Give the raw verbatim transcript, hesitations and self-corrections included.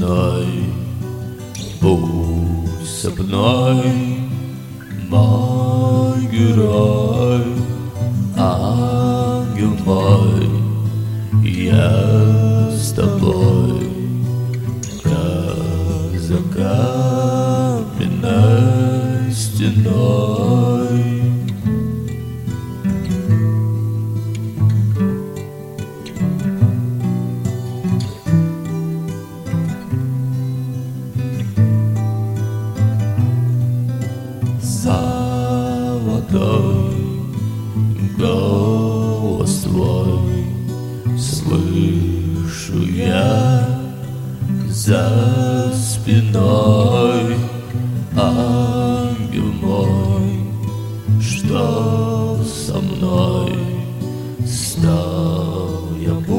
ночной путь со мной, мой герой, ангел мой, я с тобой, как за каменной стеной. Золотой голос твой слышу я за спиной, ангел мой, что со мной, с тобой.